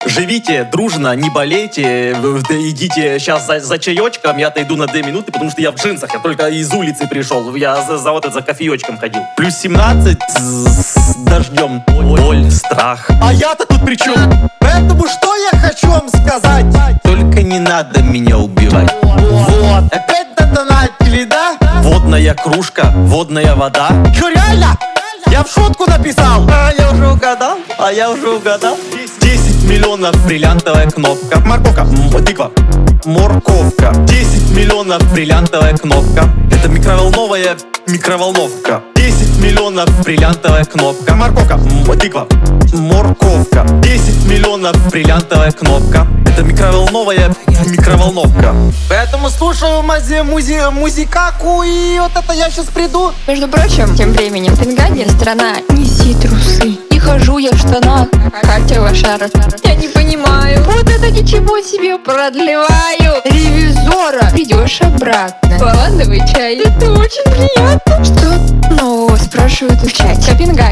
Живите дружно, не болейте, идите сейчас за чаечком, я-то иду на 2 минуты, потому что я в джинсах, я только из улицы пришел, я за кофеечком ходил. Плюс 17 с дождем, 0 страх. А я-то тут при чем? Поэтому что я хочу вам сказать? Только не надо меня убивать. Вот, опять донатили, да? Водная кружка, водная вода. Чё, реально? Я в шутку написал. А я уже угадал. 10 миллионов бриллиантовая кнопка. Морковка, Тыква. Морковка. 10 миллионов бриллиантовая кнопка. Это микроволновая микроволновка. 10 миллионов бриллиантовая кнопка. морковка, Тыква. Морковка. 10 миллионов бриллиантовая кнопка. Это микроволновая микроволновка. Поэтому слушаю музыкаку, и вот это я сейчас приду. Между прочим, тем временем в Пенгаде страна неси трусы. И хожу я в штанах, Катя Вашара. Я не понимаю, вот это ничего себе продлеваю. Ревизора придешь обратно. Лавандовый чай, это очень приятно. Что нового спрашивают в чате?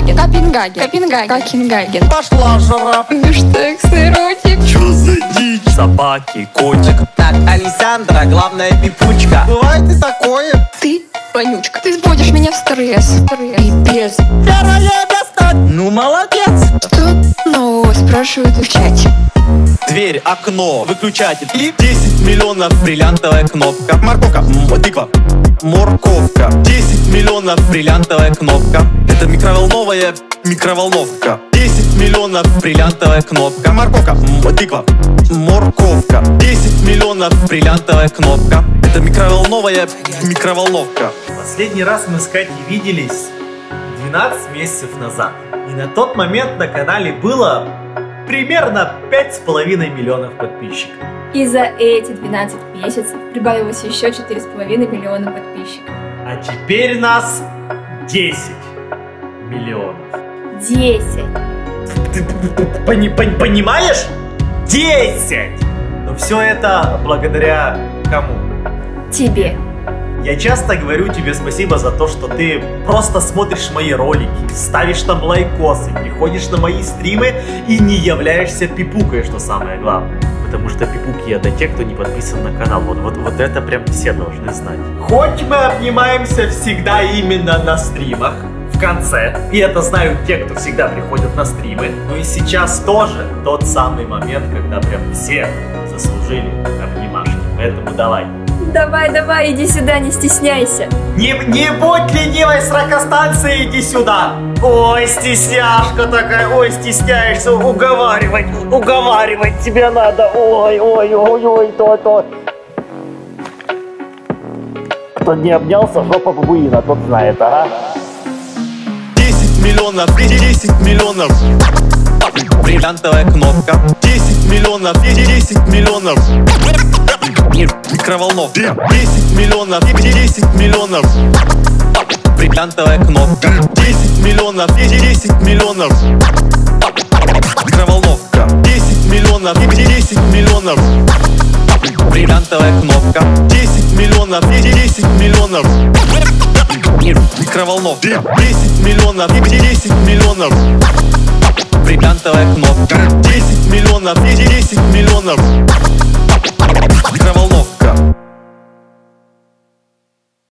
Копенгаген. Пошла жара. Бифштекс, эротик. Чё за дичь? Собаки, котик. Так, Александра, главная пипучка. Бывает и такое. Ты, вонючка, ты сводишь меня в стресс. Пипец. Первое место. Ну, молодец. Что нового спрашивают в чате? Дверь, окно, выключатель. И 10 миллионов бриллиантовая кнопка. Морковка, Тыква. Морковка. 10 миллионов бриллиантовая кнопка. Это микроволновая микроволновка. 10 миллионов бриллиантовая кнопка. морковка, Тыква. Морковка. 10 миллионов бриллиантовая кнопка. Это микроволновая микроволновка. Последний раз мы с Катей виделись 12 месяцев назад. И на тот момент на канале было примерно 5,5 миллионов подписчиков. И за эти 12 месяцев прибавилось еще 4,5 миллиона подписчиков. А теперь нас 10 миллионов. 10. Ты понимаешь? 10! Но все это благодаря кому? Тебе. Я часто говорю тебе спасибо за то, что ты просто смотришь мои ролики, ставишь там лайкосы, приходишь на мои стримы и не являешься пипукой, что самое главное. Потому что пипуки это те, кто не подписан на канал. Вот это прям все должны знать. Хоть мы обнимаемся всегда именно на стримах, в конце, и это знают те, кто всегда приходят на стримы, но и сейчас тоже тот самый момент, когда прям все заслужили обнимашки. Поэтому давай. Давай, иди сюда, не стесняйся. Не будь ленивой сракостанции, иди сюда. Ой, стесняшка такая, ой, стесняешься, уговаривать тебе надо. Ой, то. Кто не обнялся, жопа бабуина, тот знает, ага. 10 миллионов бриллиантовая кнопка. 10 миллионов микроволновка. 10 миллионов бриллиантовая кнопка. 10 миллионов микроволновка. 10 миллионов бриллиантовая кнопка. 10 миллионов микроволновка. 10 миллионов бриллиантовая кнопка. 10 миллионов